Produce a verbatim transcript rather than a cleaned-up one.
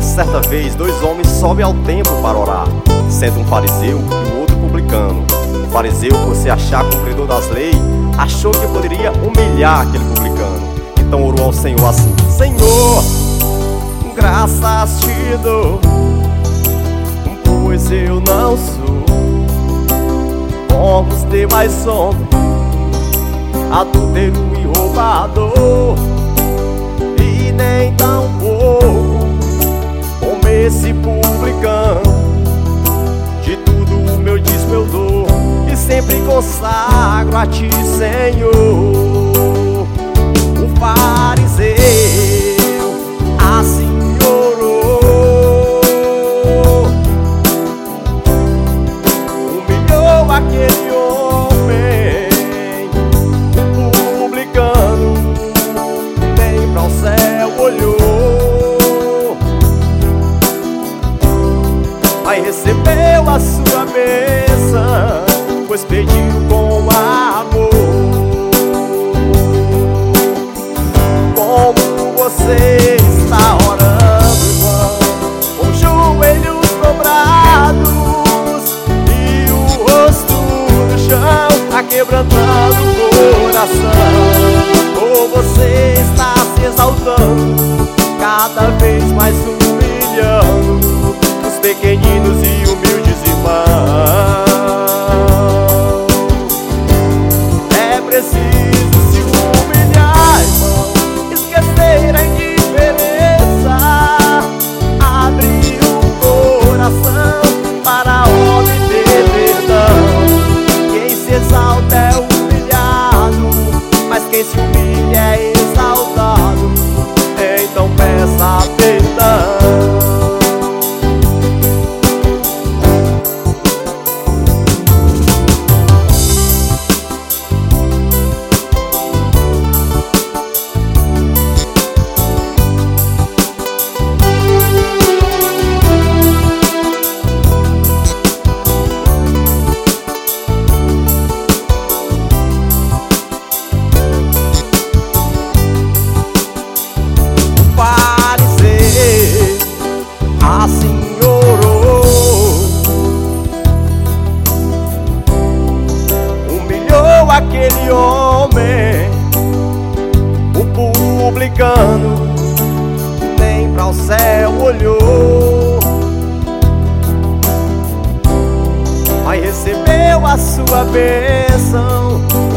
Certa vez, dois homens sobem ao templo para orar, sendo um fariseu e o outro publicano. O fariseu, por se achar cumpridor das leis, achou que poderia humilhar aquele publicano. Então orou ao Senhor assim: Senhor, graças te dou, pois eu não sou como os demais homens, adúltero e roubador, e nem tão pouco como esse publicano. De tudo o meu dízimo eu dou, e sempre consagro a ti, Senhor. O fariseu assim orou, humilhou aquele homem. O publicano nem para o céu olhou, mas recebeu a sua bênção, pois pediu com amor. Como você está orando, irmão, com os joelhos dobrados e o rosto no chão, aquebrantando o coração. Ou você está se exaltando, cada vez mais humilhando os pequeninos e humildes irmãos. É preciso se humilhar, irmão, esquecer a indiferença, abrir o coração para obter perdão. Quem se exalta é humilhado, mas quem se humilha é exaltado. Então peça perdão. Assim orou, humilhou aquele homem. O publicano nem para o céu olhou, mas recebeu a sua bênção,